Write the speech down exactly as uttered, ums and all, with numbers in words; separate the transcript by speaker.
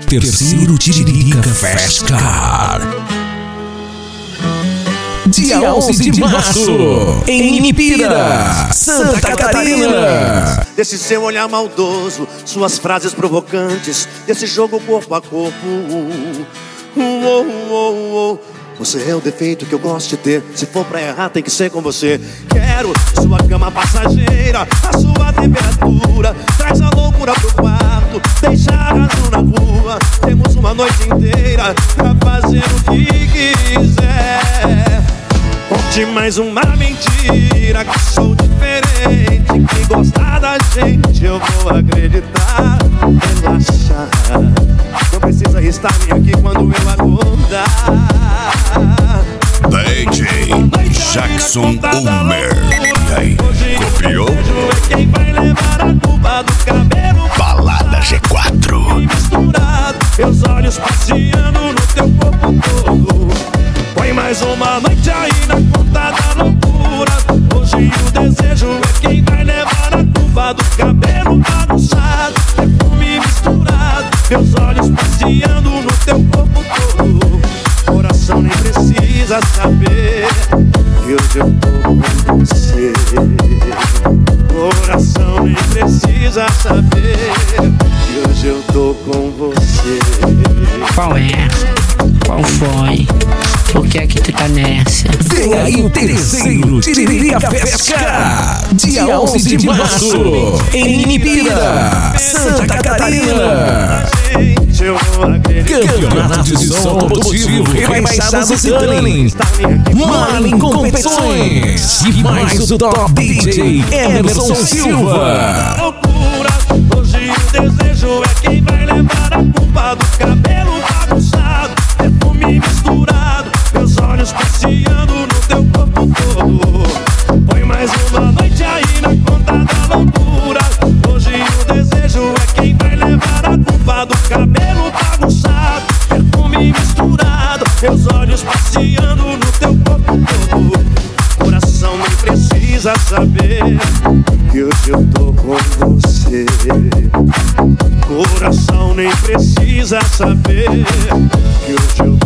Speaker 1: terceiro Tiririca Fast Car. Dia onze de março, em Inipira, Santa Catarina.
Speaker 2: Desse seu olhar maldoso, suas frases provocantes, desse jogo corpo a corpo. Uh, uh, uh, uh. Você é o defeito que eu gosto de ter. Se for pra errar, tem que ser com você. Quero sua cama passageira, a sua temperatura. Traz a loucura pro quarto, deixa a razão na rua. Temos uma noite inteira pra fazer o que quiser. Conte mais uma mentira, que sou diferente. Quem gostar da gente eu vou acreditar. Relaxa, não precisa estar nem aqui quando eu acordar.
Speaker 3: D J Jackson Ulmer. E aí, copiou?
Speaker 2: Quem vai levar a culpa do cabelo?
Speaker 3: Balada G quatro.
Speaker 2: Misturado, meus olhos passeando no teu corpo todo. Põe mais uma noite aí na conta da loucura. Hoje o desejo é quem vai levar a culpa do cabelo bagunçado, perfume misturado, meus olhos passeando no teu corpo todo. Coração nem precisa saber que hoje eu tô com você. Coração nem precisa saber que hoje eu tô com você.
Speaker 4: Qual é? Qual foi? Por que é que tu tá nessa?
Speaker 1: Vem aí o terceiro Tiririca Fast Car. Dia onze de março, em Inipira, Santa Catarina. Campeonato de som automotivo, rebaixados e tuning, Marlin Competições e mais o top D J Emerson Silva.
Speaker 2: Loucura, hoje o desejo é quem vai levar a culpa do cabelo bagunçado, perfume misturado, meus olhos passeando no teu corpo todo. Põe mais uma noite aí na conta da loucura. Hoje o desejo é quem vai levar a culpa do cabelo bagunçado, perfume misturado, meus olhos passeando no teu corpo todo. Coração nem precisa saber que hoje eu tô com você. Coração nem precisa saber que hoje eu